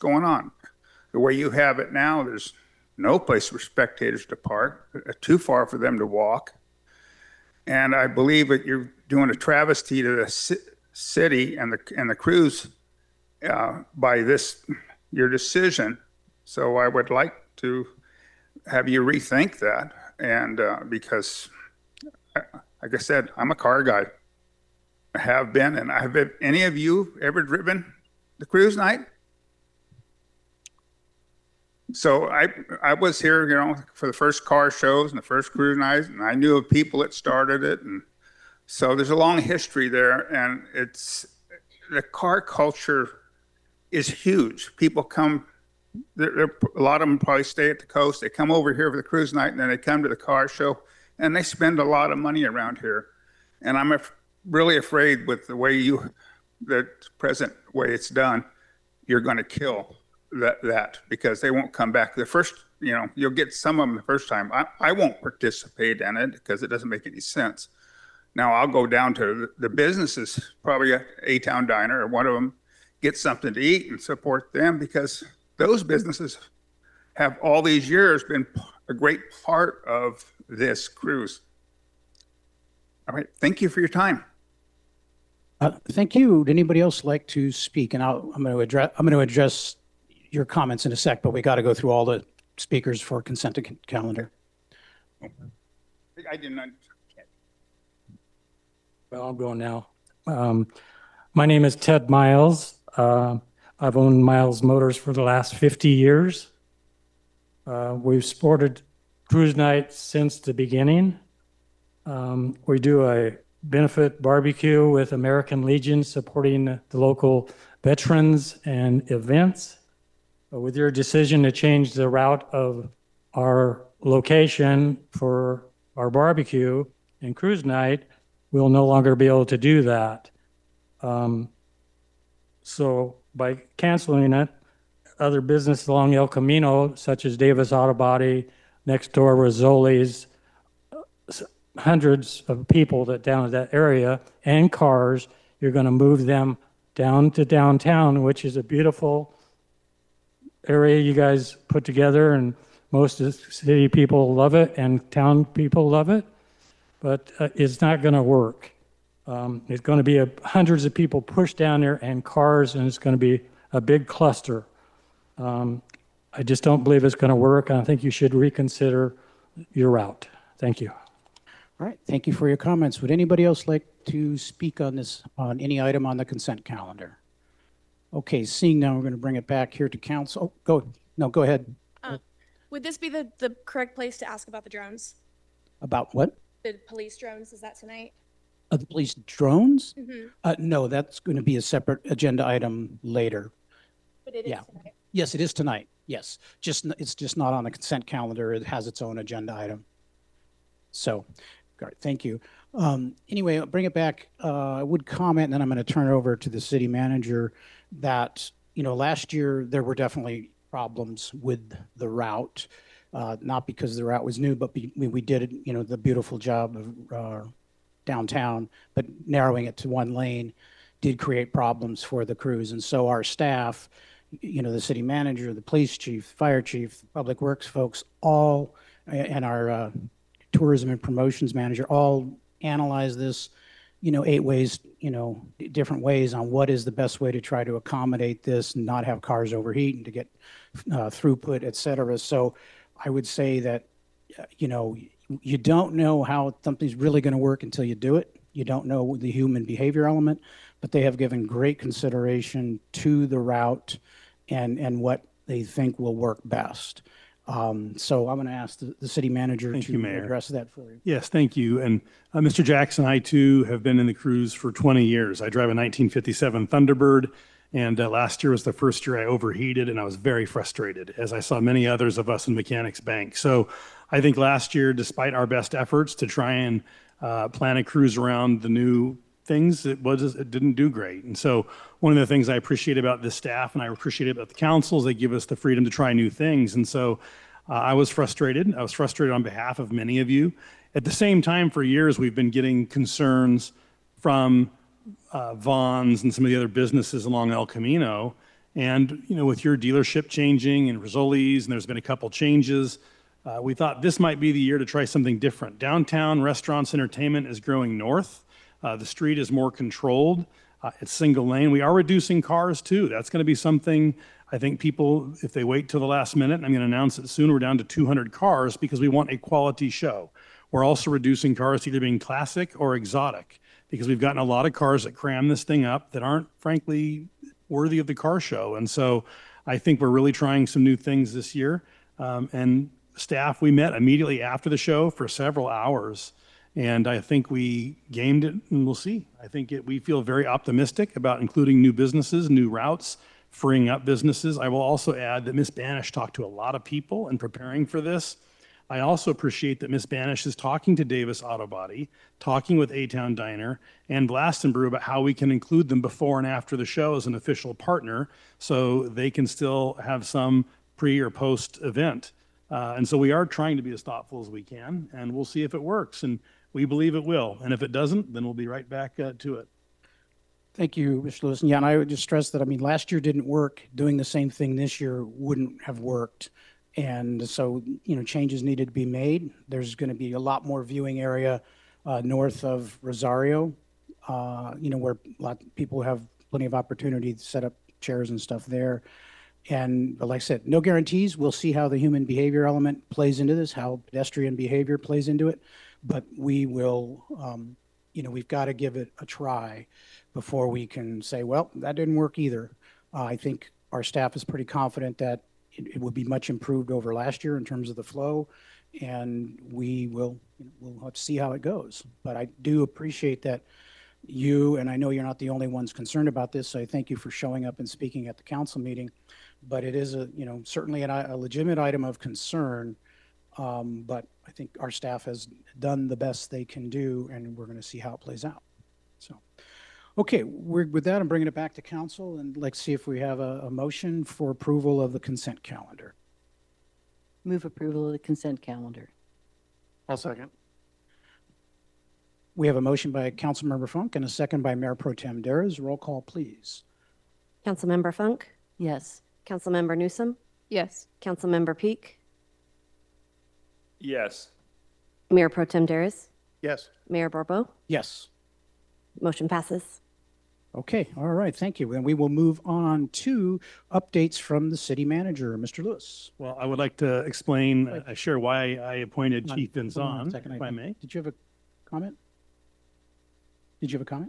going on. The way you have it now, there's no place for spectators to park, too far for them to walk. And I believe that you're doing a travesty to the city and the cruise by your decision. So I would like to have you rethink that. And because, like I said, I'm a car guy. I have been, and have any of you ever driven the cruise night? So I was here, for the first car shows and the first cruise nights, and I knew of people that started it, and so there's a long history there, and the car culture is huge. People come, a lot of them probably stay at the coast. They come over here for the cruise night, and then they come to the car show, and they spend a lot of money around here. And I'm really afraid with the way the present way it's done, you're going to kill that because they won't come back. The first, you'll get some of them the first time. I won't participate in it because it doesn't make any sense. Now I'll go down to the businesses, probably A-Town Diner or one of them, get something to eat and support them because those businesses have all these years been a great part of this cruise. All right, thank you for your time. Thank you. Would anybody else like to speak? And I'm going to address your comments in a sec, but we got to go through all the speakers for consent calendar. I didn't understand. Well, I'm going now. My name is Ted Miles. I've owned Miles Motors for the last 50 years. We've supported cruise night since the beginning. We do a benefit barbecue with American Legion supporting the local veterans and events. With your decision to change the route of our location for our barbecue and cruise night, we'll no longer be able to do that. So by canceling it, other businesses along El Camino, such as Davis Auto Body, next door Rizzoli's, hundreds of people down at that area and cars, you're going to move them down to downtown, which is a beautiful area you guys put together, and most of the city people love it and town people love it, but it's not going to work. It's going to be hundreds of people pushed down there and cars, and it's going to be a big cluster. I just don't believe it's going to work. I think you should reconsider your route. Thank you. All right, thank you for your comments. Would anybody else like to speak on any item on the consent calendar? Okay, seeing now, we're going to bring it back here to council. Oh, go ahead. Would this be the correct place to ask about the drones? About what? The police drones, is that tonight? The police drones? Mm-hmm. No, that's going to be a separate agenda item later. But it is tonight. Yes, it is tonight. Yes, it's just not on the consent calendar. It has its own agenda item. So, all right, thank you. Anyway, I'll bring it back. I would comment, and then I'm going to turn it over to the city manager, that last year there were definitely problems with the route, not because the route was new, but we did the beautiful job of downtown, but narrowing it to one lane did create problems for the cruise. And so our staff, the city manager, the police chief, fire chief, public works folks, all, and our tourism and promotions manager, all analyze this, 8 ways, different ways on what is the best way to try to accommodate this and not have cars overheat and to get throughput, et cetera. So I would say that, you don't know how something's really going to work until you do it. You don't know the human behavior element, but they have given great consideration to the route and what they think will work best. So I'm going to ask the city manager to address that for you. Yes, thank you. And Mr. Jackson, I too have been in the cruise for 20 years. I drive a 1957 Thunderbird, and last year was the first year I overheated, and I was very frustrated, as I saw many others of us in Mechanics Bank. So I think last year, despite our best efforts to try and plan a cruise around the new things, it didn't do great. And so one of the things I appreciate about this staff and I appreciate about the council is they give us the freedom to try new things. And so I was frustrated. I was frustrated on behalf of many of you. At the same time, for years, we've been getting concerns from Vaughn's and some of the other businesses along El Camino. And, with your dealership changing and Rizzoli's, and there's been a couple changes, we thought this might be the year to try something different. Downtown restaurants, entertainment is growing north. The street is more controlled. It's single lane. We are reducing cars too. That's going to be something I think people, if they wait till the last minute, and I'm going to announce it soon, we're down to 200 cars because we want a quality show. We're also reducing cars to either being classic or exotic because we've gotten a lot of cars that cram this thing up that aren't, frankly, worthy of the car show. And so I think we're really trying some new things this year. And staff, we met immediately after the show for several hours. And I think we gamed it, and we'll see. I think we feel very optimistic about including new businesses, new routes, freeing up businesses. I will also add that Ms. Banish talked to a lot of people in preparing for this. I also appreciate that Ms. Banish is talking to Davis Auto Body, talking with A-Town Diner and Blast and Brew about how we can include them before and after the show as an official partner so they can still have some pre or post event. And so we are trying to be as thoughtful as we can, and we'll see if it works. And we believe it will. And if it doesn't, then we'll be right back to it. Thank you, Mr. Lewis. And yeah, and I would just stress that, last year didn't work. Doing the same thing this year wouldn't have worked. And so, changes needed to be made. There's going to be a lot more viewing area north of Rosario, where a lot of people have plenty of opportunity to set up chairs and stuff there. But like I said, no guarantees. We'll see how the human behavior element plays into this, how pedestrian behavior plays into it. But we will, we've got to give it a try before we can say, well, that didn't work either. I think our staff is pretty confident that it will be much improved over last year in terms of the flow, and we'll have to see how it goes. But I do appreciate that you, and I know you're not the only ones concerned about this, so I thank you for showing up and speaking at the council meeting. But it is certainly a legitimate item of concern. But I think our staff has done the best they can do, and we're going to see how it plays out. So, okay, with that, I'm bringing it back to council, and let's see if we have a motion for approval of the consent calendar. Move approval of the consent calendar. I'll second. We have a motion by Councilmember Funk and a second by Mayor Pro Tem Daras. Roll call, please. Councilmember Funk, Yes. Councilmember Newsom, Yes. Councilmember Peak, Yes. Mayor Pro Tem Daras, Yes. Mayor Barbeau. Yes. Motion passes. Okay, all right, thank you. Then we will move on to updates from the city manager, Mr. Lewis. Well, I would like to explain, share why I appointed Chief Hold on a Vinzon, second. if I may. Did you have a comment? Did you have a comment?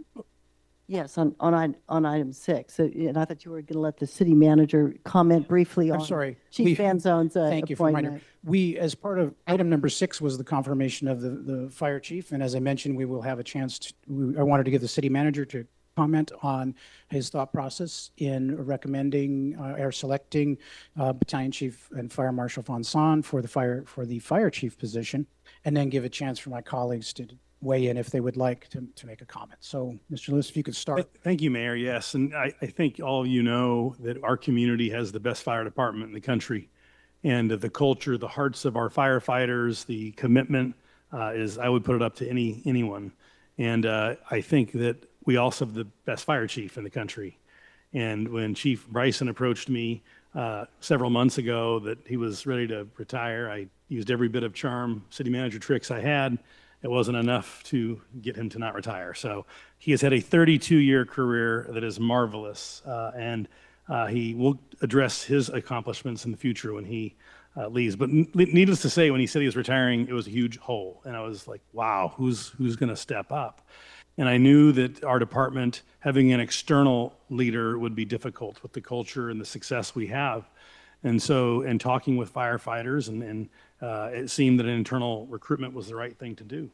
Yes, on item 6. And I thought you were going to let the city manager comment briefly on I'm sorry. Chief Van Zone's Thank you for reminding. appointment. We, as part of item number 6 was the confirmation of the fire chief. And as I mentioned, we will have a chance to, I wanted to give the city manager to comment on his thought process in recommending or selecting Battalion Chief and Fire Marshal Fonson for the fire chief position, and then give a chance for my colleagues to weigh in if they would like to make a comment. So, Mr. Lewis, if you could start. Thank you, Mayor. Yes, and I think all of you know that our community has the best fire department in the country. And the culture, the hearts of our firefighters, the commitment is, I would put it up to anyone. And I think that we also have the best fire chief in the country. And when Chief Bryson approached me several months ago that he was ready to retire, I used every bit of charm, city manager tricks I had. It wasn't enough to get him to not retire. So he has had a 32-year career that is marvelous. And he will address his accomplishments in the future when he leaves. But needless to say, when he said he was retiring, it was a huge hole. And I was like, wow, who's going to step up? And I knew that our department, having an external leader would be difficult with the culture and the success we have. And so in talking with firefighters, and it seemed that an internal recruitment was the right thing to do.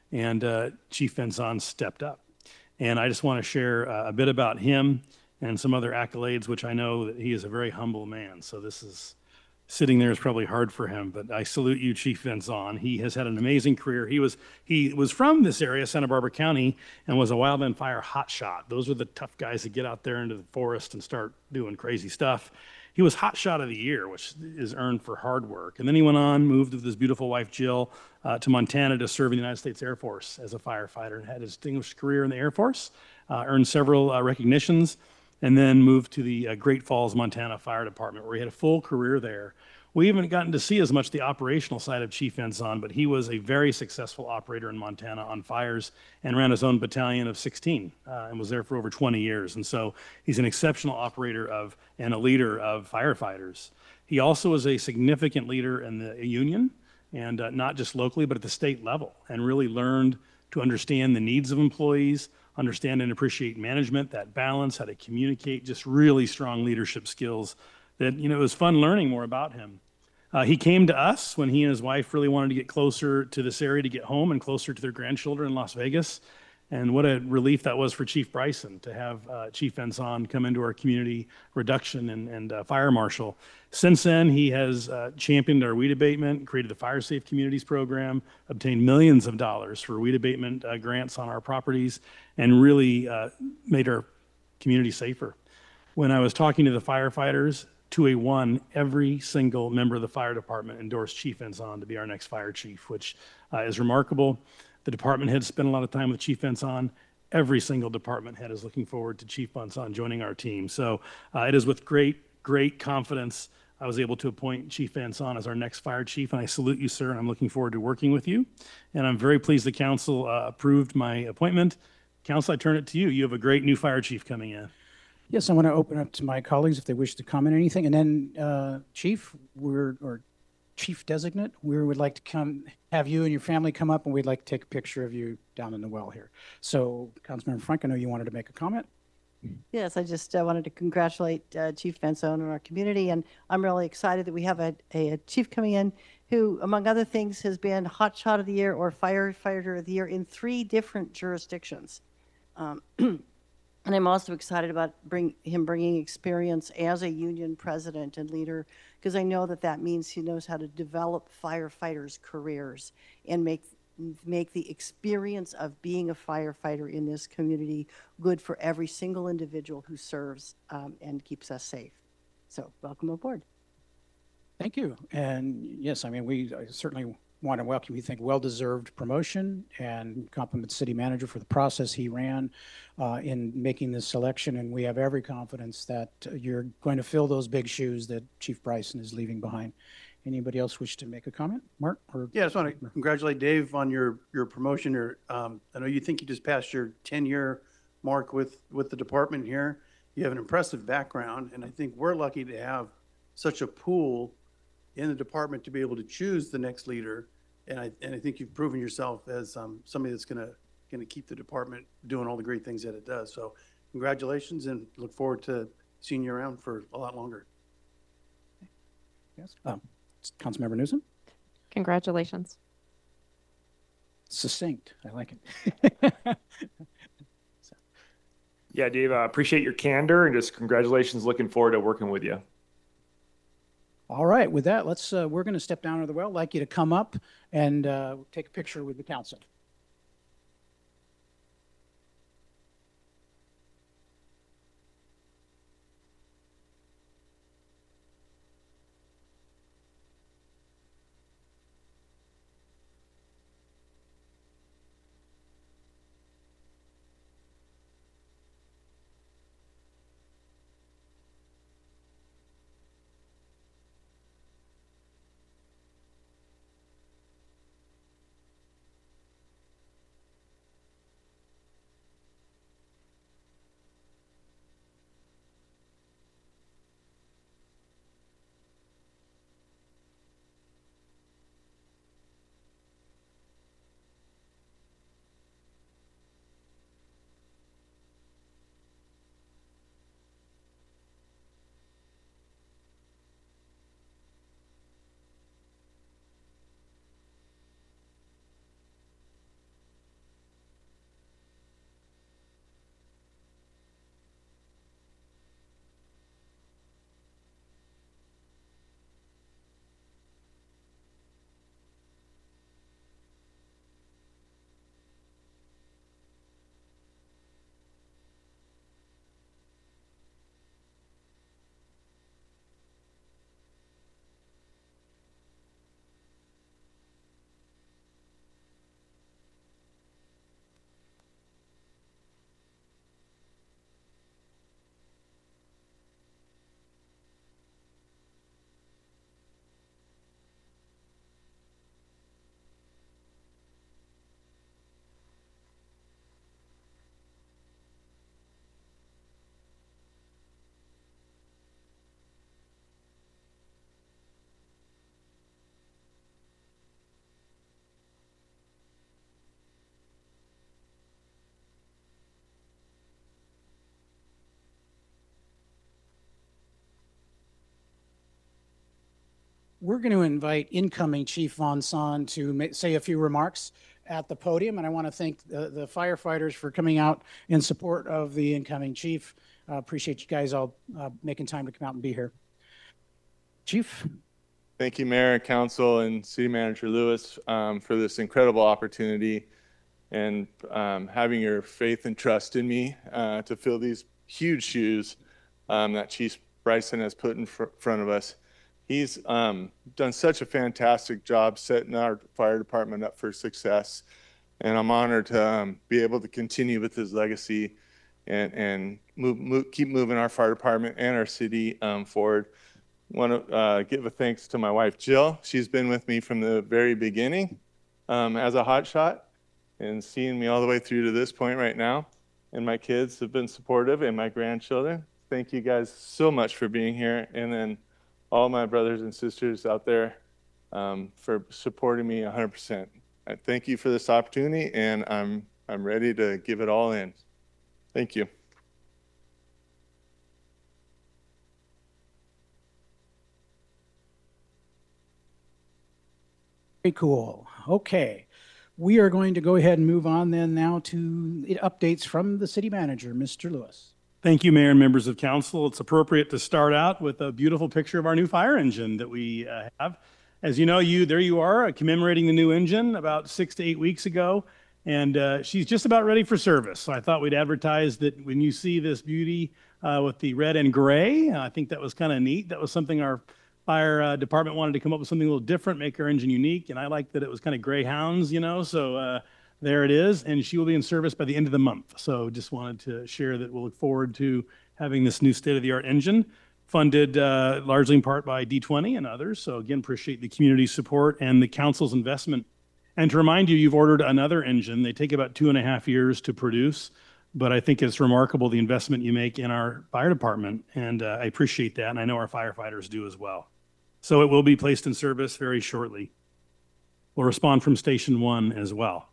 And Chief Vinzon stepped up. And I just want to share a bit about him and some other accolades, which I know that he is a very humble man. So this is, sitting there is probably hard for him, but I salute you, Chief Vinzon. He has had an amazing career. He was from this area, Santa Barbara County, and was a wildland fire hotshot. Those are the tough guys that get out there into the forest and start doing crazy stuff. He was Hotshot of the Year, which is earned for hard work. And then he went on, moved with his beautiful wife, Jill, to Montana to serve in the United States Air Force as a firefighter and had a distinguished career in the Air Force, earned several recognitions. and then moved to the Great Falls, Montana Fire Department, where he had a full career there. We haven't gotten to see as much the operational side of Chief Ensign, but he was a very successful operator in Montana on fires and ran his own battalion of 16 and was there for over 20 years. And so he's an exceptional operator of and a leader of firefighters. He also is a significant leader in the union, and not just locally, but at the state level, and really learned to understand the needs of employees, understand and appreciate management, that balance, how to communicate, just really strong leadership skills that, it was fun learning more about him. He came to us when he and his wife really wanted to get closer to this area to get home and closer to their grandchildren in Las Vegas. And what a relief that was for Chief Bryson to have Chief Ensign come into our community reduction and fire marshal. Since then, he has championed our weed abatement, created the Fire Safe Communities program, obtained millions of dollars for weed abatement grants on our properties, and really made our community safer. When I was talking to the firefighters, 2A1, every single member of the fire department endorsed Chief Ensign to be our next fire chief, which is remarkable. The department head spent a lot of time with Chief Ensign. Every single department head is looking forward to Chief Ensign joining our team. So it is with great confidence I was able to appoint Chief Ensign as our next fire chief, and I salute you, sir, and I'm looking forward to working with you. And I'm very pleased the council approved my appointment. Council, I turn it to you. You have a great new fire chief coming in. Yes, I want to open up to my colleagues if they wish to comment on anything. And then, Chief, or Chief Designate, we would like to have you and your family come up, and we'd like to take a picture of you down in the well here. So, Councilmember Frank, I know you wanted to make a comment. Yes, I just wanted to congratulate Chief Fenzone and our community, and I'm really excited that we have a chief coming in who, among other things, has been Hot Shot of the Year or Firefighter of the Year in 3 different jurisdictions. And I'm also excited about him bringing experience as a union president and leader, because I know that means he knows how to develop firefighters' careers and make the experience of being a firefighter in this community good for every single individual who serves and keeps us safe. So welcome aboard. Thank you. And yes, I mean, we certainly want to welcome you. Think well-deserved promotion, and compliment the city manager for the process he ran in making this selection. And we have every confidence that you're going to fill those big shoes that Chief Bryson is leaving behind. Anybody else wish to make a comment? Mark? Yeah, I just want to congratulate Dave on your promotion. I know you think you just passed your 10-year mark with the department here. You have an impressive background, and I think we're lucky to have such a pool in the department to be able to choose the next leader. And I think you've proven yourself as somebody that's going to keep the department doing all the great things that it does. So congratulations, and look forward to seeing you around for a lot longer. Yes. Councilmember Newsom? Congratulations. Succinct. I like it. Yeah, Dave, I appreciate your candor, and just congratulations. Looking forward to working with you. All right, with that, we're going to step down to the well. I'd like you to come up and take a picture with the council. we're going to invite incoming Chief Von Son to say a few remarks at the podium. And I want to thank the firefighters for coming out in support of the incoming chief. Appreciate you guys all making time to come out and be here. Chief? Thank you, Mayor, Council, and City Manager Lewis for this incredible opportunity and having your faith and trust in me to fill these huge shoes that Chief Bryson has put in front of us. He's done such a fantastic job setting our fire department up for success, and I'm honored to be able to continue with his legacy and keep moving our fire department and our city forward. Want to give a thanks to my wife, Jill. She's been with me from the very beginning as a hotshot and seeing me all the way through to this point right now. And my kids have been supportive, and my grandchildren. Thank you guys so much for being here. And then all my brothers and sisters out there for supporting me 100%. I thank you for this opportunity, and I'm ready to give it all in. Thank you. Very cool. Okay. We are going to go ahead and move on then now to updates from the city manager, Mr. Lewis. Thank you, Mayor and members of council. It's appropriate to start out with a beautiful picture of our new fire engine that we have. As you know, there you are commemorating the new engine about 6 to 8 weeks ago. And she's just about ready for service. So I thought we'd advertise that when you see this beauty with the red and gray, I think that was kind of neat. That was something our fire department wanted to come up with, something a little different, make our engine unique. And I like that it was kind of greyhounds, so there it is. And she will be in service by the end of the month. So just wanted to share that we'll look forward to having this new state-of-the-art engine funded largely in part by D20 and others. So again, appreciate the community support and the council's investment. And to remind you, you've ordered another engine. They take about 2.5 years to produce, but I think it's remarkable the investment you make in our fire department, and I appreciate that, and I know our firefighters do as well. So it will be placed in service very shortly. We'll respond from Station 1 as well.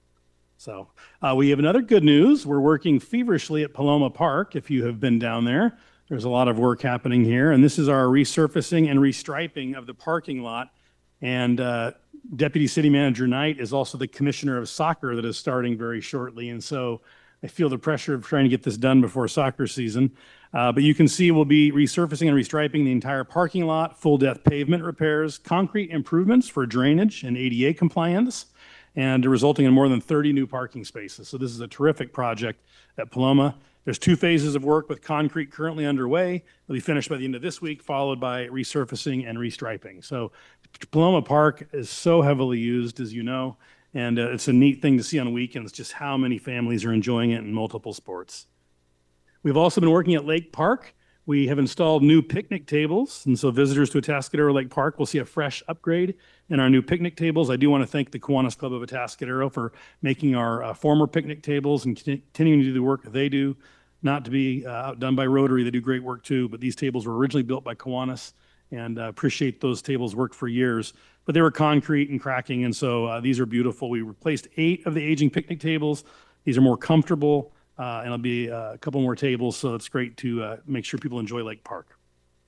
So we have another good news. We're working feverishly at Paloma Park. If you have been down there, there's a lot of work happening here, and this is our resurfacing and restriping of the parking lot. And Deputy City Manager Knight is also the commissioner of soccer that is starting very shortly. And so I feel the pressure of trying to get this done before soccer season. But you can see we'll be resurfacing and restriping the entire parking lot, full depth pavement repairs, concrete improvements for drainage and ADA compliance, and resulting in more than 30 new parking spaces. So this is a terrific project at Paloma. There's 2 phases of work with concrete currently underway. They'll be finished by the end of this week, followed by resurfacing and restriping. So Paloma Park is so heavily used, as you know, and it's a neat thing to see on weekends just how many families are enjoying it in multiple sports. We've also been working at Lake Park. We have installed new picnic tables, and so visitors to Atascadero Lake Park will see a fresh upgrade in our new picnic tables. I do want to thank the Kiwanis Club of Atascadero for making our former picnic tables and continuing to do the work that they do. Not to be outdone by Rotary, they do great work too, but these tables were originally built by Kiwanis, and appreciate those tables worked for years. But they were concrete and cracking, and so these are beautiful. We replaced 8 of the aging picnic tables. These are more comfortable, and it'll be a couple more tables, so it's great to make sure people enjoy Lake Park.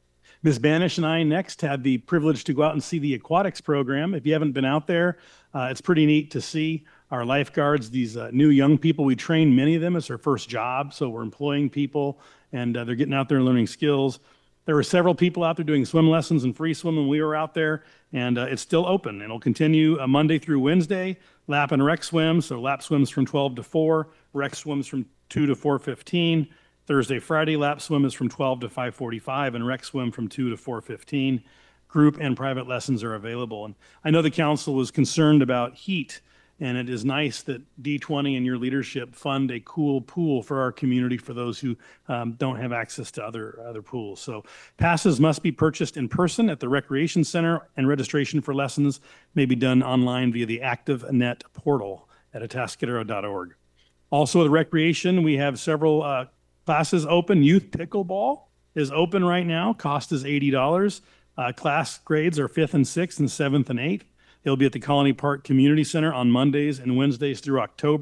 Ms. Banish and I next had the privilege to go out and see the aquatics program. If you haven't been out there, it's pretty neat to see our lifeguards, these new young people. We train many of them as their first job, so we're employing people, and they're getting out there and learning skills. There were several people out there doing swim lessons and free swim when we were out there, and it's still open. It'll continue Monday through Wednesday, lap and rec swims. So lap swims from 12 to 4, rec swims from 2 to 4:15. Thursday, Friday, lap swim is from 12 to 5:45, and rec swim from 2 to 4:15. Group and private lessons are available. And I know the council was concerned about heat, and it is nice that D20 and your leadership fund a cool pool for our community for those who don't have access to other pools. So passes must be purchased in person at the Recreation Center, and registration for lessons may be done online via the ActiveNet portal at atascadero.org. Also at Recreation, we have several classes open. Youth Pickleball is open right now. Cost is $80. Class grades are 5th and 6th and 7th and 8th. It'll be at the Colony Park Community Center on Mondays and Wednesdays through October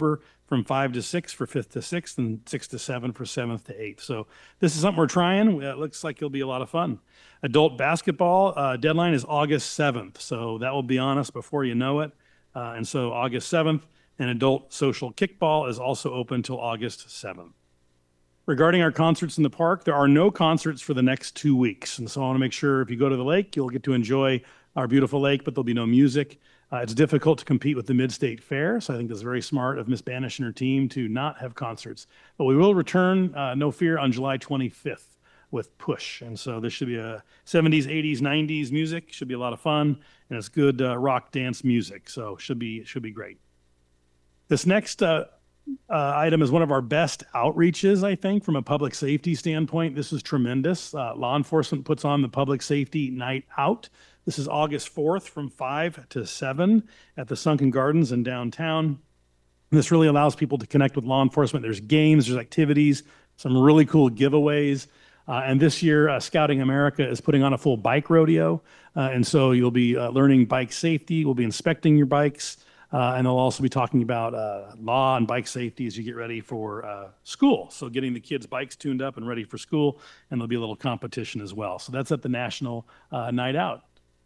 from 5 to 6 for 5th to 6th, and 6 to 7 for 7th to 8th. So this is something we're trying. It looks like it'll be a lot of fun. Adult basketball deadline is August 7th. So that will be on us before you know it. And so August 7th, and adult social kickball is also open until August 7th. Regarding our concerts in the park, there are no concerts for the next 2 weeks. And so I want to make sure if you go to the lake, you'll get to enjoy our beautiful lake, but there'll be no music. It's difficult to compete with the Mid-State Fair, so I think that's very smart of Ms. Banish and her team to not have concerts. But we will return, no fear, on July 25th with Push. And so there should be a 70s, 80s, 90s music. Should be a lot of fun, and it's good rock dance music, so should be great. This next item is one of our best outreaches, I think, from a public safety standpoint. This is tremendous. Law enforcement puts on the Public Safety Night Out. This is August 4th from 5 to 7 at the Sunken Gardens in downtown. This really allows people to connect with law enforcement. There's games, there's activities, some really cool giveaways. And this year, Scouting America is putting on a full bike rodeo. And so you'll be learning bike safety. We'll be inspecting your bikes. And they'll also be talking about law and bike safety as you get ready for school. So getting the kids' bikes tuned up and ready for school. And there'll be a little competition as well. So that's at the National Night Out.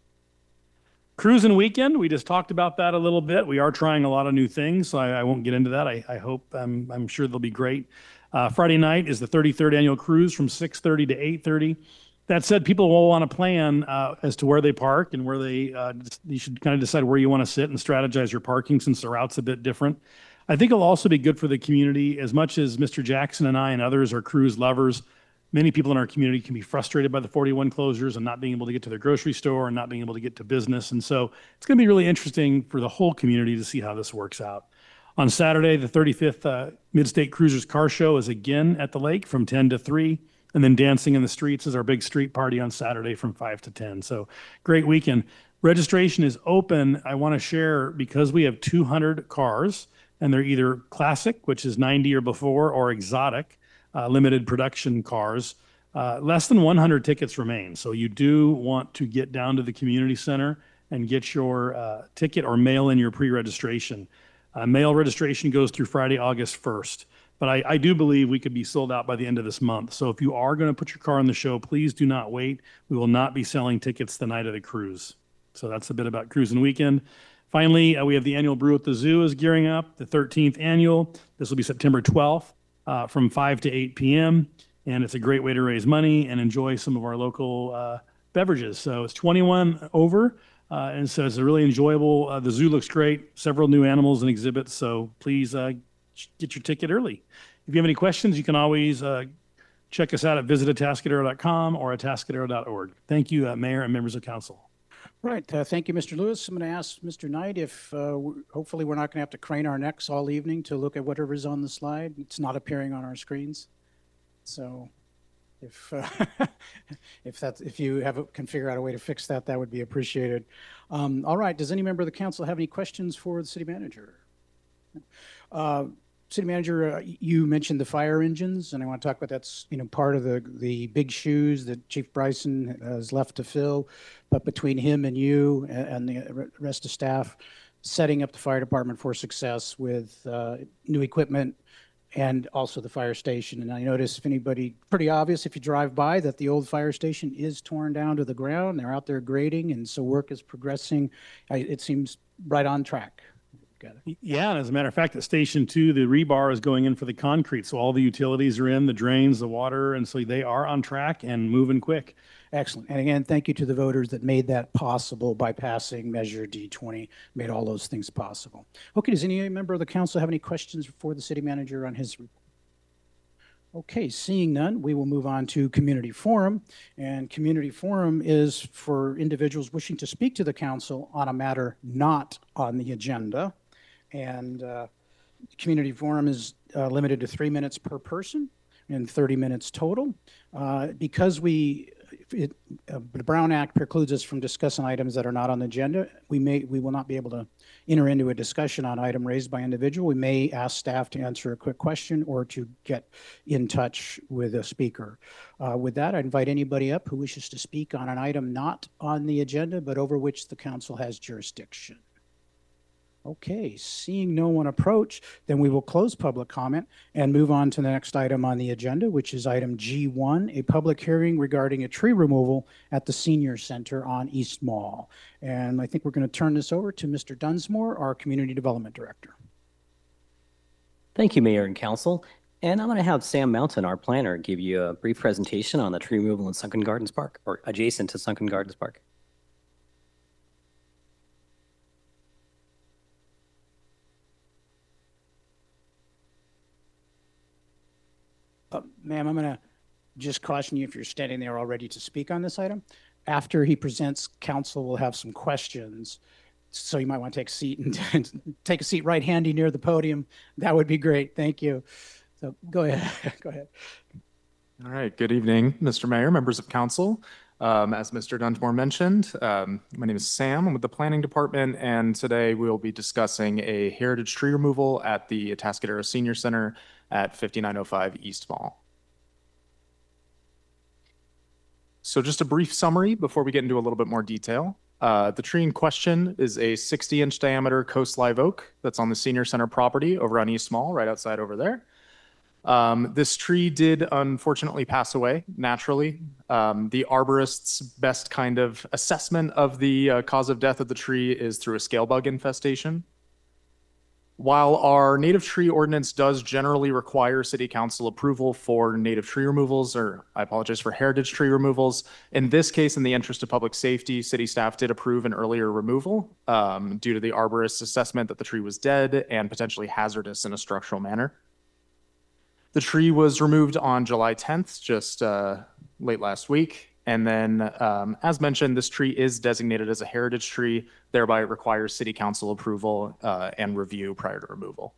Cruising weekend, we just talked about that a little bit. We are trying a lot of new things, so I won't get into that. I hope, I'm sure they'll be great. Friday night is the 33rd annual cruise from 6:30 to 8:30. That said, people will want to plan as to where they park and where you should kind of decide where you want to sit and strategize your parking since the route's a bit different. I think it'll also be good for the community. As much as Mr. Jackson and I and others are cruise lovers, many people in our community can be frustrated by the 41 closures and not being able to get to their grocery store and not being able to get to business. And so it's going to be really interesting for the whole community to see how this works out. On Saturday, the 35th Mid-State Cruisers Car Show is again at the lake from 10 to 3. And then Dancing in the Streets is our big street party on Saturday from 5 to 10. So great weekend. Registration is open. I want to share because we have 200 cars and they're either classic, which is 90 or before, or exotic. Limited production cars, less than 100 tickets remain. So you do want to get down to the community center and get your ticket or mail in your pre-registration. Mail registration goes through Friday, August 1st. But I do believe we could be sold out by the end of this month. So if you are going to put your car on the show, please do not wait. We will not be selling tickets the night of the cruise. So that's a bit about cruising weekend. Finally, we have the annual Brew at the Zoo is gearing up, the 13th annual. This will be September 12th. From 5 to 8 p.m. And it's a great way to raise money and enjoy some of our local beverages. So it's 21 over. And so it's a really enjoyable, the zoo looks great, several new animals and exhibits. So please get your ticket early. If you have any questions, you can always check us out at visit@atascadero.com or atascadero.org. Thank you, Mayor and members of council. Right. Thank you, Mr. Lewis. I'm going to ask Mr. Knight if hopefully we're not going to have to crane our necks all evening to look at whatever's on the slide. It's not appearing on our screens. So if if you can figure out a way to fix that, that would be appreciated. All right. Does any member of the council have any questions for the city manager? City Manager, you mentioned the fire engines, and I want to talk about that's part of the big shoes that Chief Bryson has left to fill. But between him and you and the rest of staff, setting up the fire department for success with new equipment and also the fire station. And I noticed, if anybody, pretty obvious if you drive by, that the old fire station is torn down to the ground. They're out there grading, and so work is progressing. It seems right on track. Yeah, and as a matter of fact, at Station 2, the rebar is going in for the concrete. So all the utilities are in, the drains, the water, and so they are on track and moving quick. Excellent. And again, thank you to the voters that made that possible by passing Measure D20, made all those things possible. Okay, does any member of the council have any questions for the city manager on his report? Okay, seeing none, we will move on to Community Forum. And Community Forum is for individuals wishing to speak to the council on a matter not on the agenda. And Community Forum is limited to 3 minutes per person and 30 minutes total. Because the Brown Act precludes us from discussing items that are not on the agenda, we will not be able to enter into a discussion on item raised by individual. We may ask staff to answer a quick question or to get in touch with a speaker. With that, I invite anybody up who wishes to speak on an item not on the agenda, but over which the council has jurisdiction. Okay, seeing no one approach, then we will close public comment and move on to the next item on the agenda, which is item G1, a public hearing regarding a tree removal at the Senior Center on East Mall. And I think we're going to turn this over to Mr. Dunsmore, our Community Development Director. Thank you, Mayor and Council. And I'm going to have Sam Mountain, our planner, give you a brief presentation on the tree removal in Sunken Gardens Park, or adjacent to Sunken Gardens Park. Ma'am, I'm going to just caution you if you're standing there all ready to speak on this item. After he presents, council will have some questions. So you might want to take a seat and take a seat right handy near the podium. That would be great. Thank you. So go ahead. Go ahead. All right. Good evening, Mr. Mayor, members of council. As Mr. Dunsmore mentioned, my name is Sam. I'm with the Planning Department, and today we'll be discussing a heritage tree removal at the Atascadero Senior Center at 5905 East Mall. So just a brief summary before we get into a little bit more detail. The tree in question is a 60-inch diameter Coast Live Oak that's on the Senior Center property over on East Mall, right outside over there. This tree did unfortunately pass away naturally. The arborist's best kind of assessment of the cause of death of the tree is through a scale bug infestation. While our native tree ordinance does generally require city council approval for native tree removals, or I apologize, for heritage tree removals, in this case, in the interest of public safety, city staff did approve an earlier removal due to the arborist's assessment that the tree was dead and potentially hazardous in a structural manner. The tree was removed on July 10th, just late last week. And then, as mentioned, this tree is designated as a heritage tree, thereby it requires city council approval and review prior to removal.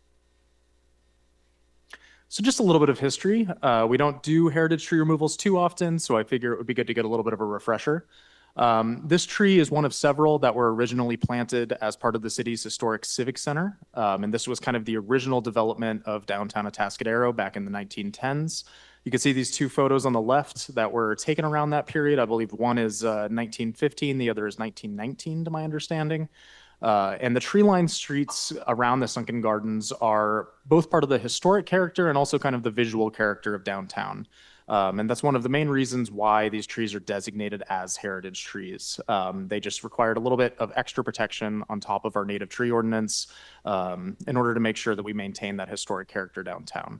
So just a little bit of history. We don't do heritage tree removals too often, so I figure it would be good to get a little bit of a refresher. This tree is one of several that were originally planted as part of the city's historic civic center. And this was kind of the original development of downtown Atascadero back in the 1910s. You can see these two photos on the left that were taken around that period. I believe one is 1915, the other is 1919 to my understanding. And the tree-lined streets around the Sunken Gardens are both part of the historic character and also kind of the visual character of downtown. And that's one of the main reasons why these trees are designated as heritage trees. They just required a little bit of extra protection on top of our native tree ordinance in order to make sure that we maintain that historic character downtown.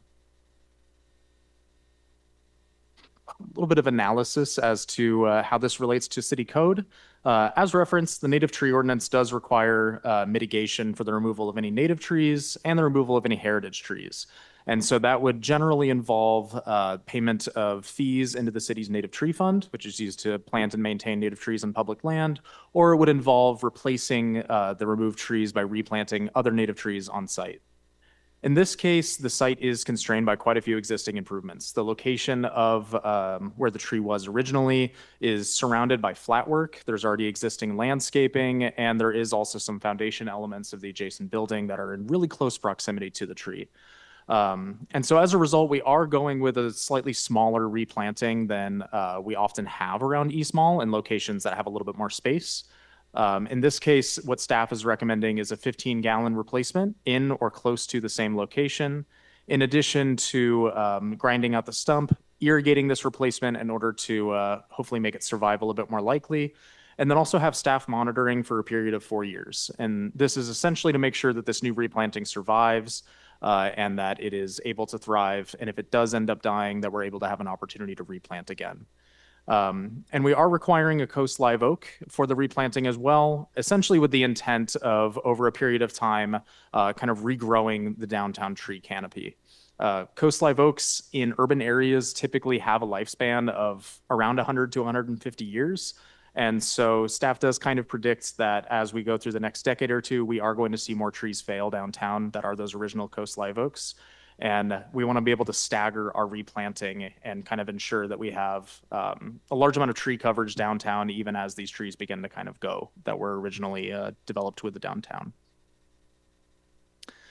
A little bit of analysis as to how this relates to city code. As referenced, the native tree ordinance does require mitigation for the removal of any native trees and the removal of any heritage trees. And so that would generally involve payment of fees into the city's native tree fund, which is used to plant and maintain native trees on public land, or it would involve replacing the removed trees by replanting other native trees on site. In this case, the site is constrained by quite a few existing improvements. The location of where the tree was originally is surrounded by flat work. There's already existing landscaping, and there is also some foundation elements of the adjacent building that are in really close proximity to the tree. And so as a result, we are going with a slightly smaller replanting than we often have around East Mall in locations that have a little bit more space. In this case, what staff is recommending is a 15-gallon replacement in or close to the same location, in addition to grinding out the stump, irrigating this replacement in order to hopefully make its survival a bit more likely, and then also have staff monitoring for a period of 4 years. And this is essentially to make sure that this new replanting survives and that it is able to thrive. And if it does end up dying, that we're able to have an opportunity to replant again. And we are requiring a Coast Live Oak for the replanting as well, essentially with the intent of, over a period of time, kind of regrowing the downtown tree canopy. Coast Live Oaks in urban areas typically have a lifespan of around 100 to 150 years. And so staff does kind of predict that as we go through the next decade or two, we are going to see more trees fail downtown that are those original Coast Live Oaks. And we want to be able to stagger our replanting and kind of ensure that we have a large amount of tree coverage downtown, even as these trees begin to kind of go that were originally developed with the downtown.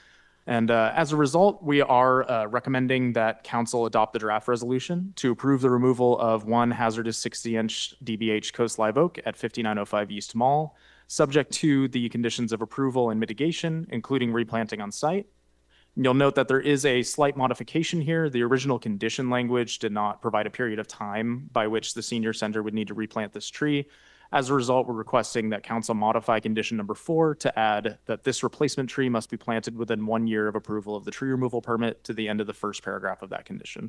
And as a result, we are recommending that council adopt the draft resolution to approve the removal of one hazardous 60-inch DBH Coast Live Oak at 5905 East Mall, subject to the conditions of approval and mitigation, including replanting on site. You'll note that there is a slight modification here. The original condition language did not provide a period of time by which the senior center would need to replant this tree. As a result, we're requesting that council modify condition number 4 to add that this replacement tree must be planted within 1 year of approval of the tree removal permit to the end of the first paragraph of that condition.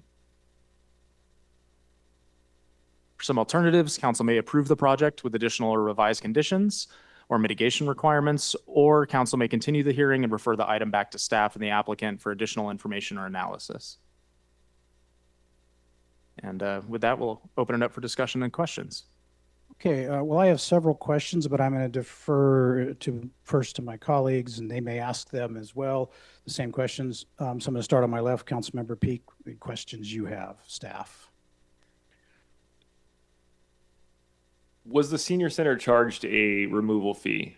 For some alternatives, council may approve the project with additional or revised conditions or mitigation requirements, or council may continue the hearing and refer the item back to staff and the applicant for additional information or analysis. And with that, we'll open it up for discussion and questions. Okay, well, I have several questions, but I'm going to defer first to my colleagues, and they may ask them as well, the same questions. So I'm going to start on my left, Councilmember Peak, the questions you have, staff. Was the senior center charged a removal fee?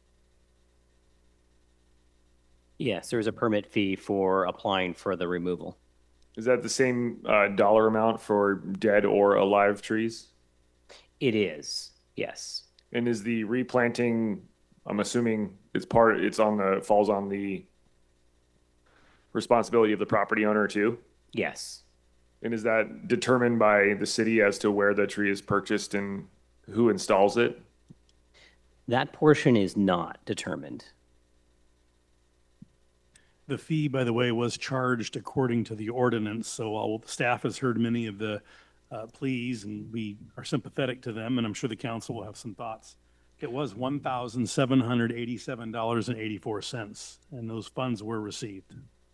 Yes, there is a permit fee for applying for the removal. Is that the same dollar amount for dead or alive trees? It is, yes. And is the replanting, I'm assuming falls on the responsibility of the property owner too? Yes. And is that determined by the city as to where the tree is purchased and who installs it? That portion is not determined. The fee, by the way, was charged according to the ordinance. So all the staff has heard many of the pleas, and we are sympathetic to them, and I'm sure the council will have some thoughts. It was $1,787.84, and those funds were received.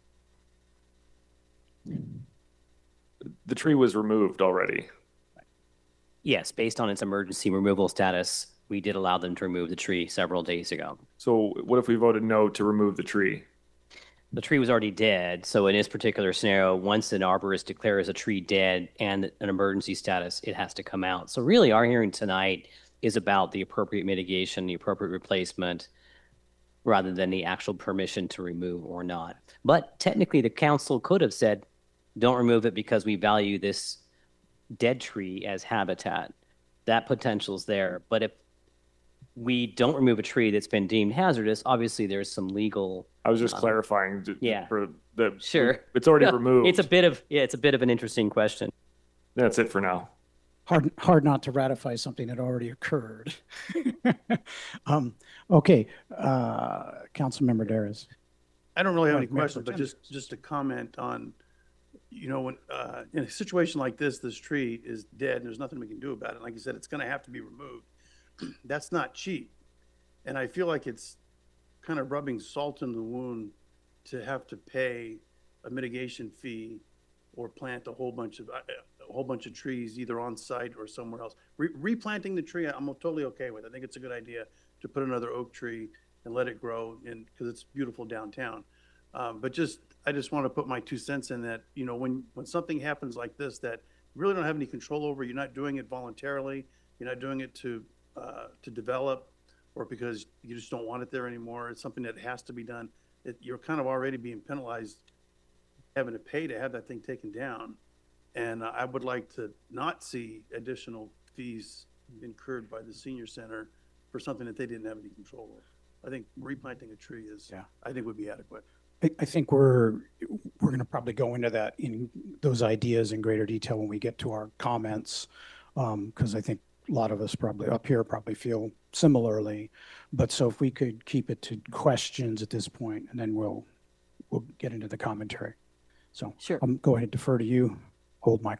The tree was removed already. Yes, based on its emergency removal status, we did allow them to remove the tree several days ago. So what if we voted no to remove the tree? The tree was already dead, so in this particular scenario, once an arborist declares a tree dead and an emergency status, it has to come out. So really, our hearing tonight is about the appropriate mitigation, the appropriate replacement, rather than the actual permission to remove or not. But technically, the council could have said, don't remove it because we value this dead tree as habitat. That potential's there. But if we don't remove a tree that's been deemed hazardous, obviously there's some legal. I was just clarifying. Yeah. For the, Sure. It's already removed. It's a bit of an interesting question. That's it for now. Hard not to ratify something that already occurred. Okay, Councilmember Daris. I don't really have any Mayor questions, Pro but Tem. just a comment on, when in a situation like this tree is dead and there's nothing we can do about it. Like you said, it's going to have to be removed. That's not cheap. And I feel like it's kind of rubbing salt in the wound to have to pay a mitigation fee or plant a whole bunch of trees either on site or somewhere else. Replanting the tree, I'm totally okay with. I think it's a good idea to put another oak tree and let it grow because it's beautiful downtown. But I just want to put my 2 cents in that, when something happens like this that you really don't have any control over, you're not doing it voluntarily, you're not doing it to develop or because you just don't want it there anymore. It's something that has to be done. You're kind of already being penalized, having to pay to have that thing taken down. And I would like to not see additional fees incurred by the senior center for something that they didn't have any control over. I think replanting a tree I think would be adequate. I think we're going to probably go into that in those ideas in greater detail when we get to our comments, because I think a lot of us probably up here probably feel similarly. But so if we could keep it to questions at this point, and then we'll get into the commentary. So Sure. I'll go ahead and defer to you. Hold my.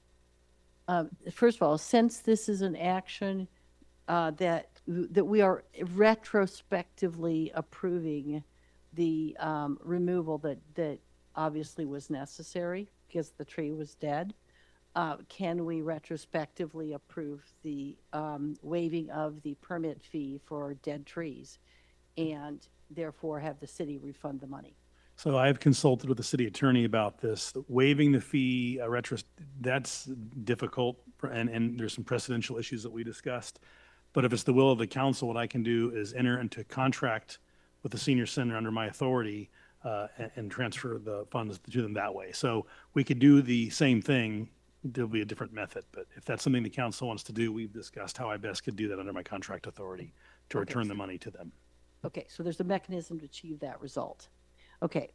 First of all, since this is an action that we are retrospectively approving the removal that obviously was necessary because the tree was dead, can we retrospectively approve the waiving of the permit fee for dead trees and therefore have the city refund the money? So I've consulted with the city attorney about this. Waiving the fee, that's difficult, and there's some precedential issues that we discussed. But if it's the will of the council, what I can do is enter into contract with the senior center under my authority and transfer the funds to them that way. So we could do the same thing. There'll be a different method, but if that's something the council wants to do, we've discussed how I best could do that under my contract authority to return the money to them. Okay, so there's a mechanism to achieve that result. Okay.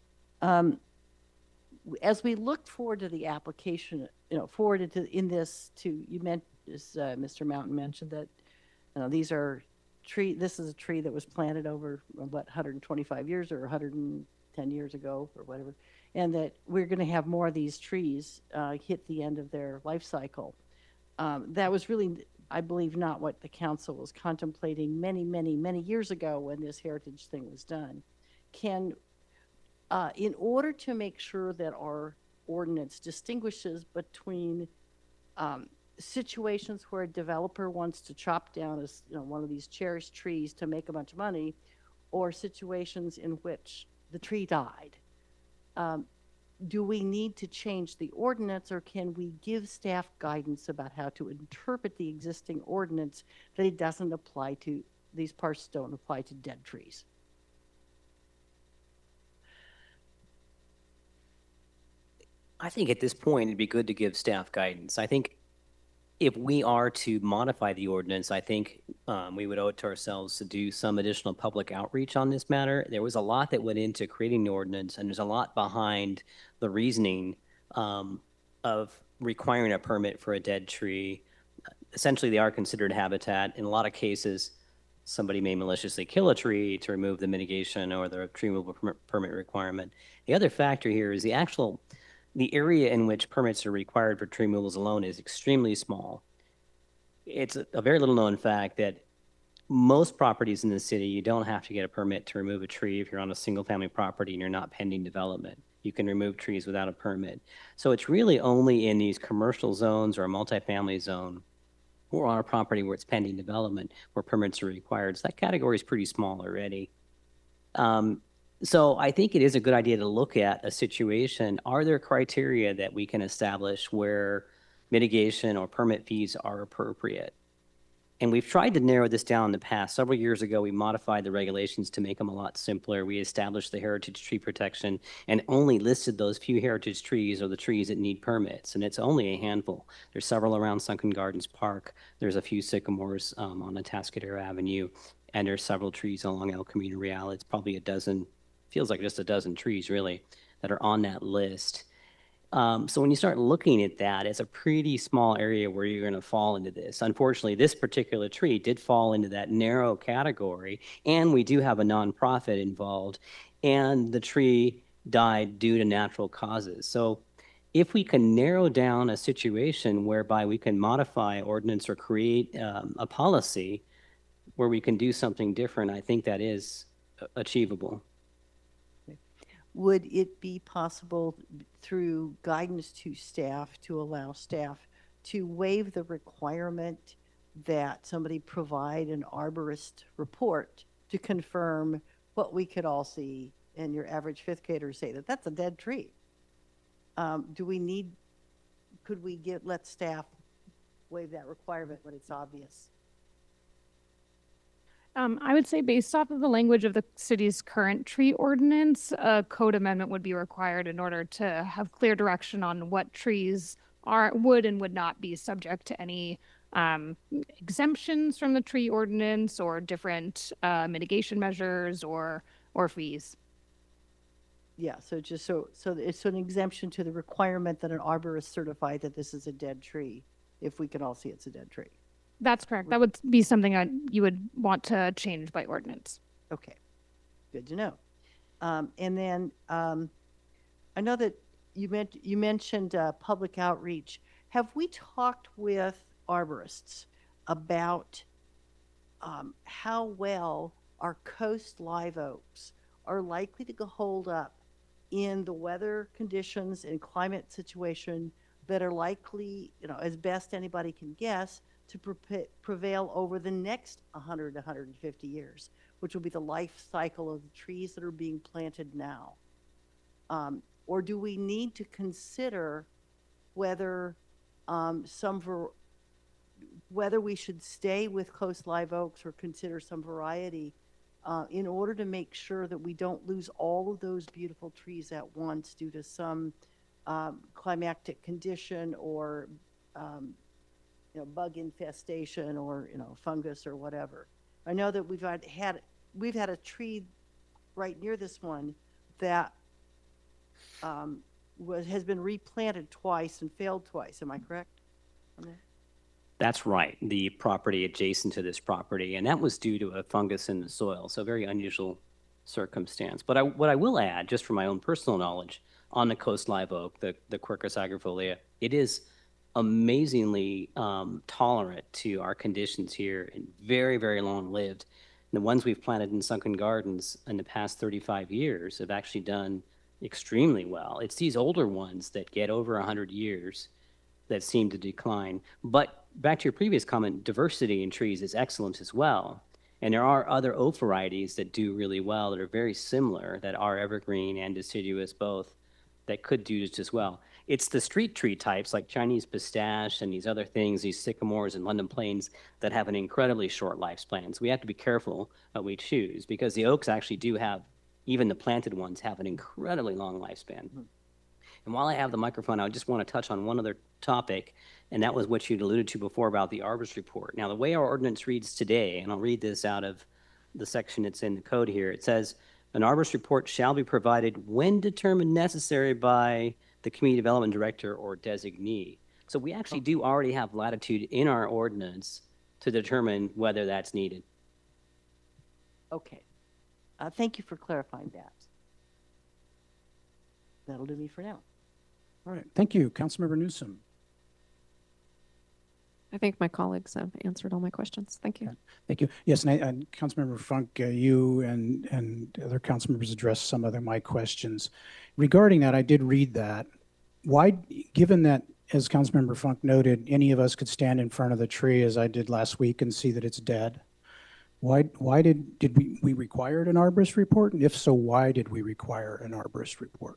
As we look forward to the application, forward into in this to, you meant, Mr. Mountain mentioned that these are this is a tree that was planted over, 125 years or 110 years ago or whatever, and that we're going to have more of these trees hit the end of their life cycle. That was really, I believe, not what the council was contemplating many, many, many years ago when this heritage thing was done. In order to make sure that our ordinance distinguishes between situations where a developer wants to chop down one of these cherished trees to make a bunch of money, or situations in which the tree died, do we need to change the ordinance, or can we give staff guidance about how to interpret the existing ordinance that it doesn't apply to, these parts don't apply to dead trees? I think at this point, it'd be good to give staff guidance. I think if we are to modify the ordinance, I think we would owe it to ourselves to do some additional public outreach on this matter. There was a lot that went into creating the ordinance, and there's a lot behind the reasoning of requiring a permit for a dead tree. Essentially, they are considered habitat. In a lot of cases, somebody may maliciously kill a tree to remove the mitigation or the tree removal permit requirement. The other factor here is the area in which permits are required for tree removals alone is extremely small. It's a very little known fact that most properties in the city, you don't have to get a permit to remove a tree if you're on a single family property and you're not pending development. You can remove trees without a permit. So it's really only in these commercial zones or a multifamily zone or on a property where it's pending development where permits are required. So that category is pretty small already. So I think it is a good idea to look at a situation. Are there criteria that we can establish where mitigation or permit fees are appropriate? And we've tried to narrow this down in the past. Several years ago, we modified the regulations to make them a lot simpler. We established the heritage tree protection and only listed those few heritage trees or the trees that need permits. And it's only a handful. There's several around Sunken Gardens Park. There's a few sycamores on Atascadero Avenue. And there's several trees along El Camino Real. It's probably a dozen, feels like just a dozen trees really that are on that list. So when you start looking at that, it's a pretty small area where you're going to fall into this. Unfortunately, this particular tree did fall into that narrow category, and we do have a nonprofit involved, and the tree died due to natural causes. So if we can narrow down a situation whereby we can modify ordinance or create a policy where we can do something different, I think that is achievable. Would it be possible through guidance to staff to allow staff to waive the requirement that somebody provide an arborist report to confirm what we could all see and your average fifth grader say that that's a dead tree? Could we let staff waive that requirement when it's obvious? I would say based off of the language of the city's current tree ordinance, a code amendment would be required in order to have clear direction on what trees would and would not be subject to any exemptions from the tree ordinance or different mitigation measures or fees. Yeah, so just so it's an exemption to the requirement that an arborist certify that this is a dead tree, if we can all see it's a dead tree. That's correct. That would be something you would want to change by ordinance. Okay, good to know. And then I know that you mentioned public outreach. Have we talked with arborists about how well our coast live oaks are likely to hold up in the weather conditions and climate situation that are likely, as best anybody can guess, to prevail over the next 100 to 150 years, which will be the life cycle of the trees that are being planted now? Or do we need to consider whether whether we should stay with coast live oaks or consider some variety in order to make sure that we don't lose all of those beautiful trees at once due to some climatic condition or bug infestation or fungus or whatever. I know that we've had a tree right near this one that has been replanted twice and failed twice. Am I correct on that? That's right, the property adjacent to this property, and that was due to a fungus in the soil, so very unusual circumstance. But what I will add, just from my own personal knowledge, on the coast live oak, the Quercus agrifolia, it is amazingly tolerant to our conditions here and very, very long-lived. The ones we've planted in sunken gardens in the past 35 years have actually done extremely well. It's these older ones that get over 100 years that seem to decline. But back to your previous comment, diversity in trees is excellent as well. And there are other oak varieties that do really well that are very similar, that are evergreen and deciduous both, that could do just as well. It's the street tree types like Chinese pistache and these other things, these sycamores and London planes, that have an incredibly short lifespan. So we have to be careful what we choose, because the oaks actually do have, even the planted ones have an incredibly long lifespan. And while I have the microphone, I just want to touch on one other topic, and that was what you'd alluded to before about the arborist report. Now, the way our ordinance reads today, and I'll read this out of the section that's in the code here, it says, an arborist report shall be provided when determined necessary by the community development director or designee. So we actually do already have latitude in our ordinance to determine whether that's needed. Okay. Thank you for clarifying that. That'll do me for now. All right, thank you. Councilmember Newsom. I think my colleagues have answered all my questions. Thank you. Okay. Thank you. Yes, and Councilmember Funk, you and other council members addressed some of my questions. Regarding that, I did read that. Why, given that, as Councilmember Funk noted, any of us could stand in front of the tree, as I did last week, and see that it's dead, why did we require an arborist report? And if so, why did we require an arborist report?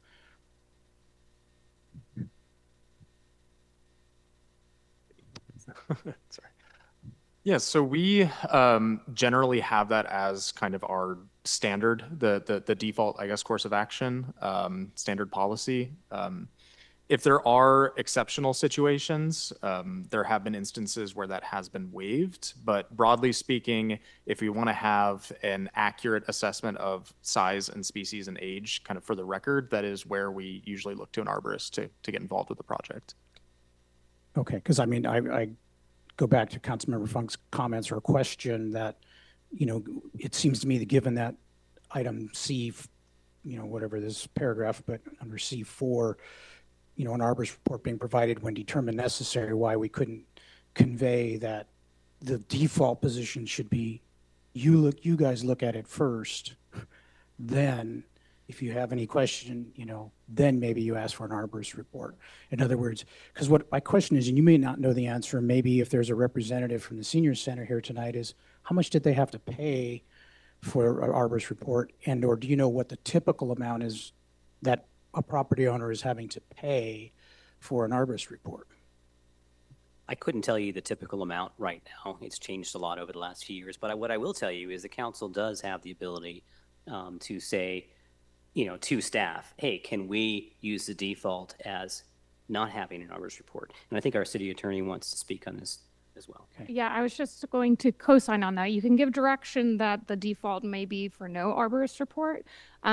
Sorry. Yeah, so we generally have that as kind of our standard, the default, I guess, course of action, standard policy. If there are exceptional situations, there have been instances where that has been waived. But broadly speaking, if we want to have an accurate assessment of size and species and age, kind of for the record, that is where we usually look to an arborist to get involved with the project. Okay, because I mean, I go back to Councilmember Funk's comments or a question that, it seems to me that given that item C, whatever this paragraph, but under C4, an arborist report being provided when determined necessary, why we couldn't convey that the default position should be, you guys look at it first, then if you have any question, then maybe you ask for an arborist report. In other words, because what my question is, and you may not know the answer, maybe if there's a representative from the senior center here tonight, is how much did they have to pay for an arborist report? And or do you know what the typical amount is that a property owner is having to pay for an arborist report? I couldn't tell you the typical amount right now. It's changed a lot over the last few years. But what I will tell you is the council does have the ability to say, to staff, hey, can we use the default as not having an arborist report? And I think our city attorney wants to speak on this as well. Okay. Yeah, I was just going to co-sign on that. You can give direction that the default may be for no arborist report.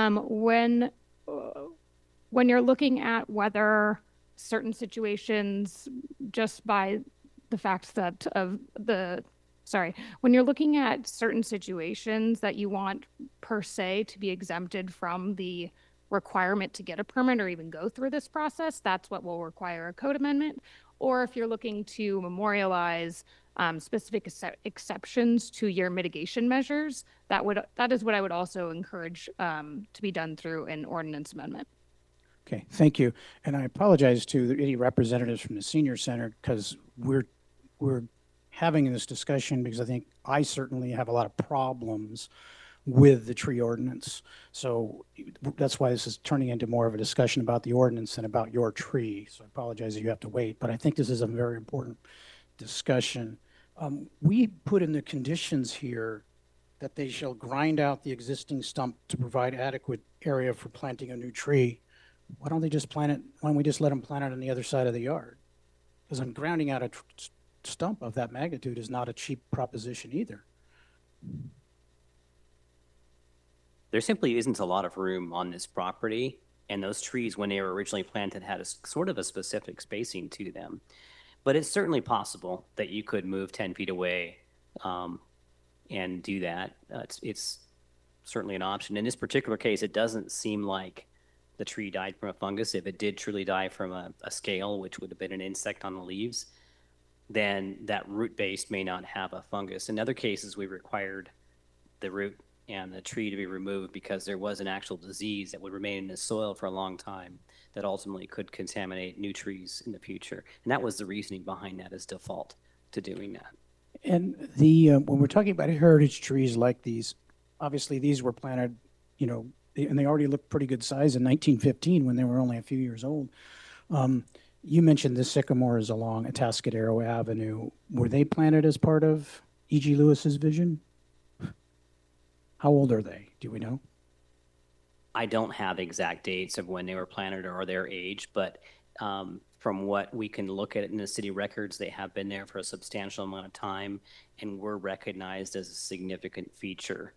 When you're looking at whether certain situations, just by the fact that when you're looking at certain situations that you want per se to be exempted from the requirement to get a permit or even go through this process, that's what will require a code amendment. Or if you're looking to memorialize specific exceptions to your mitigation measures, that is what I would also encourage to be done through an ordinance amendment. Okay, thank you. And I apologize to any representatives from the senior center, because we're having this discussion because I think I certainly have a lot of problems with the tree ordinance. So that's why this is turning into more of a discussion about the ordinance than about your tree. So I apologize that you have to wait, but I think this is a very important discussion. We put in the conditions here that they shall grind out the existing stump to provide adequate area for planting a new tree, why don't they just plant it, why don't we just let them plant it on the other side of the yard? Because I'm grounding out a stump of that magnitude is not a cheap proposition either. There simply isn't a lot of room on this property, and those trees, when they were originally planted, had a sort of a specific spacing to them. But it's certainly possible that you could move 10 feet away and do that. It's certainly an option. In this particular case, it doesn't seem like the tree died from a fungus. If it did truly die from a scale, which would have been an insect on the leaves, then that root base may not have a fungus. In other cases, we required the root and the tree to be removed because there was an actual disease that would remain in the soil for a long time that ultimately could contaminate new trees in the future. And that was the reasoning behind that as default to doing that. And the when we're talking about heritage trees like these, obviously these were planted, you know, and they already looked pretty good size in 1915 when they were only a few years old. You mentioned the sycamores along Atascadero Avenue. Were they planted as part of E.G. Lewis's vision? How old are they? Do we know? I don't have exact dates of when they were planted or their age, but from what we can look at in the city records, they have been there for a substantial amount of time and were recognized as a significant feature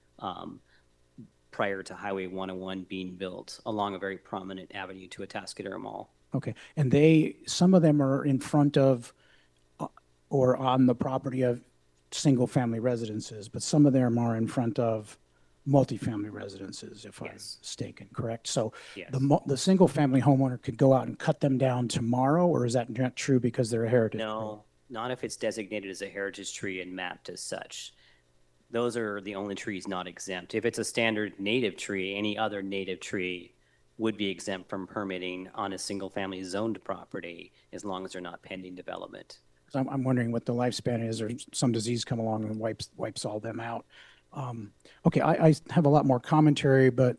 prior to Highway 101 being built along a very prominent avenue to Atascadero Mall. Okay, and some of them are in front of or on the property of single-family residences, but some of them are in front of multifamily residences, if I'm mistaken, correct? So the single-family homeowner could go out and cut them down tomorrow, or is that not true because they're a heritage? No, not if it's designated as a heritage tree and mapped as such. Those are the only trees not exempt. If it's a standard native tree, any other native tree would be exempt from permitting on a single-family zoned property as long as they're not pending development. So I'm wondering what the lifespan is, or some disease come along and wipes all them out. Okay, I have a lot more commentary, but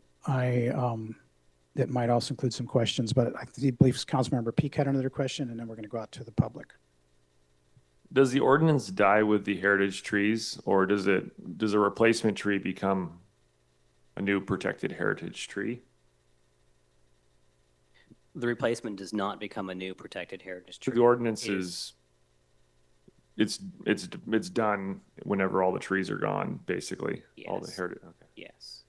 that might also include some questions. But I believe Councilmember Peak had another question, and then we're going to go out to the public. Does the ordinance die with the heritage trees, or does a replacement tree become a new protected heritage tree? The replacement does not become a new protected heritage tree. The ordinance is it's done whenever all the trees are gone, basically. Yes. All the heritage. Okay. Yes.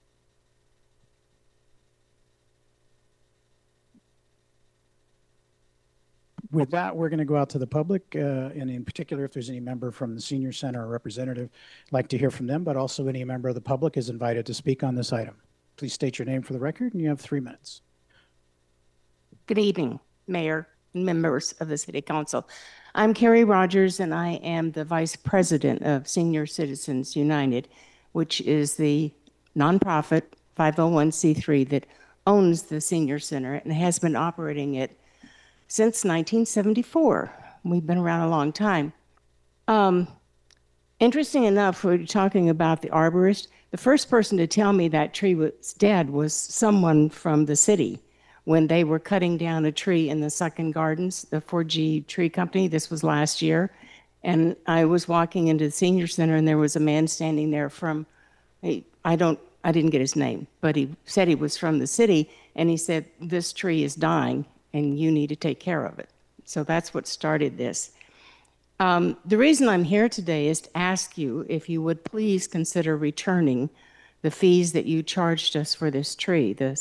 With that, we're going to go out to the public, and in particular, if there's any member from the Senior Center or representative, I'd like to hear from them, but also any member of the public is invited to speak on this item. Please state your name for the record, and you have 3 minutes. Good evening, Mayor and members of the City Council. I'm Carrie Rogers, and I am the Vice President of Senior Citizens United, which is the nonprofit 501c3 that owns the Senior Center and has been operating it since 1974. We've been around a long time. Interesting enough, we're talking about the arborist. The first person to tell me that tree was dead was someone from the city when they were cutting down a tree in the Suckin Gardens, the 4G Tree Company. This was last year. And I was walking into the Senior Center, and there was a man standing there from, I didn't get his name, but he said he was from the city, and he said, this tree is dying, and you need to take care of it. So that's what started this. The reason I'm here today is to ask you if you would please consider returning the fees that you charged us for this tree, the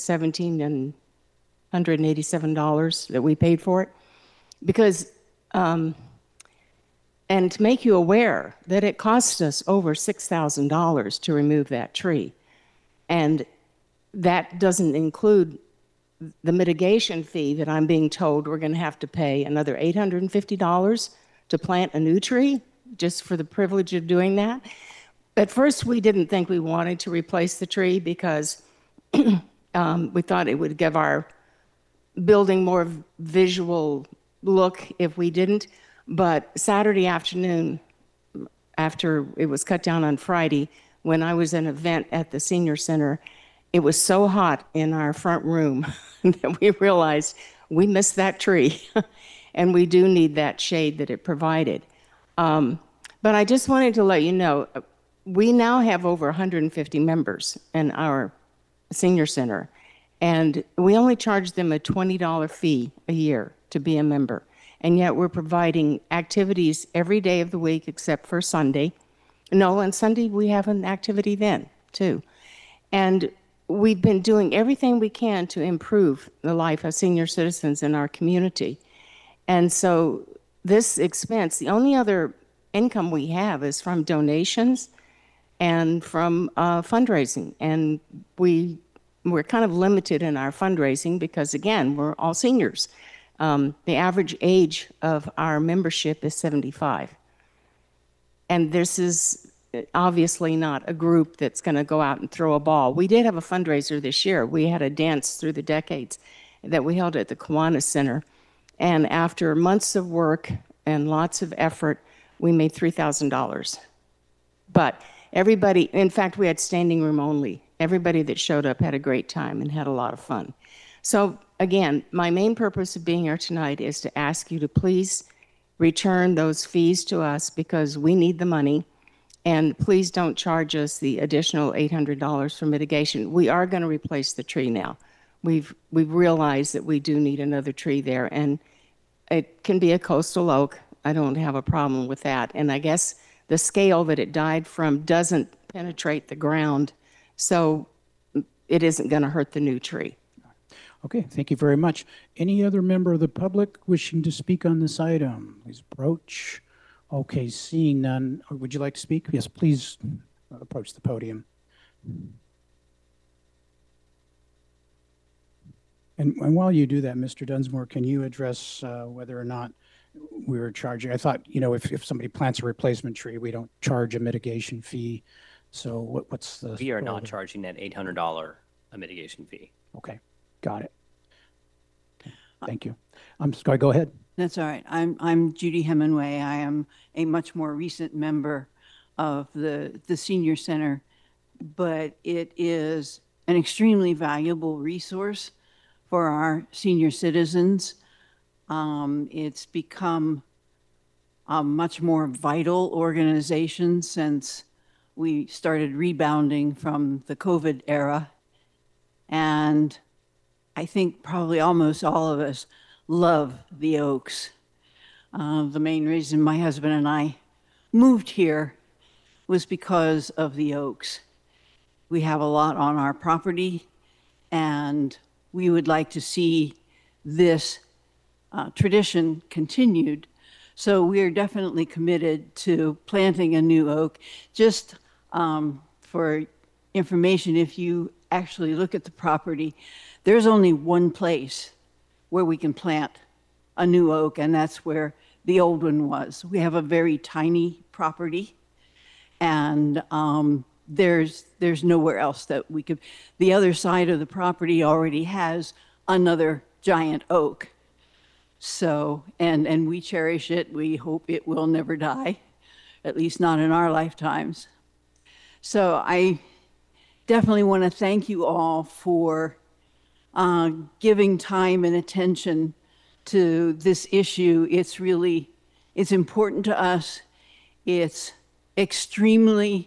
$1,787 that we paid for it. Because, and to make you aware that it cost us over $6,000 to remove that tree. And that doesn't include the mitigation fee that I'm being told we're going to have to pay another $850 to plant a new tree, just for the privilege of doing that. At first, we didn't think we wanted to replace the tree because we thought it would give our building more visual look if we didn't. But Saturday afternoon, after it was cut down on Friday, when I was at an event at the Senior Center, it was so hot in our front room that we realized we missed that tree. And we do need that shade that it provided. But I just wanted to let you know, we now have over 150 members in our senior center, and we only charge them a $20 fee a year to be a member. And yet we're providing activities every day of the week except for Sunday. No, on Sunday we have an activity then too. And we've been doing everything we can to improve the life of senior citizens in our community. And so this expense, the only other income we have is from donations and from fundraising. And we're kind of limited in our fundraising because, again, we're all seniors. The average age of our membership is 75. And this is obviously not a group that's going to go out and throw a ball. We did have a fundraiser this year. We had a dance through the decades that we held at the Kiwanis Center. And after months of work and lots of effort, we made $3,000. But everybody, in fact, we had standing room only. Everybody that showed up had a great time and had a lot of fun. So again, my main purpose of being here tonight is to ask you to please return those fees to us because we need the money. And please don't charge us the additional $800 for mitigation. We are going to replace the tree now. We've realized that we do need another tree there, and it can be a coastal oak. I don't have a problem with that. And I guess the scale that it died from doesn't penetrate the ground, so it isn't going to hurt the new tree. Okay, thank you very much. Any other member of the public wishing to speak on this item? Please approach. Okay, seeing none, would you like to speak? Yes, please approach the podium. And while you do that, Mr. Dunsmore, can you address whether or not we're charging? I thought, you know, if somebody plants a replacement tree, we don't charge a mitigation fee. So what's the? We are not charging that $800 a mitigation fee. Okay, got it. Okay, thank you. I'm sorry, go ahead. That's all right. I'm Judy Hemingway. I am a much more recent member of the Senior Center, but it is an extremely valuable resource for our senior citizens. It's become a much more vital organization since we started rebounding from the COVID era. And I think probably almost all of us love the Oaks. The main reason my husband and I moved here was because of the Oaks. We have a lot on our property, and we would like to see this tradition continued. So we are definitely committed to planting a new oak. Just for information, if you actually look at the property, there's only one place where we can plant a new oak, and that's where the old one was. We have a very tiny property, and there's nowhere else that we could. The other side of the property already has another giant oak. So, and we cherish it. We hope it will never die, at least not in our lifetimes. So I definitely want to thank you all for giving time and attention to this issue. It's important to us. It's extremely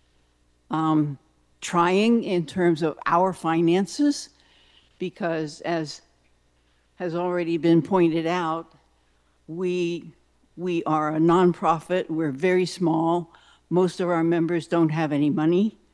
trying in terms of our finances, because as has already been pointed out, we are a nonprofit. We're very small. Most of our members don't have any money.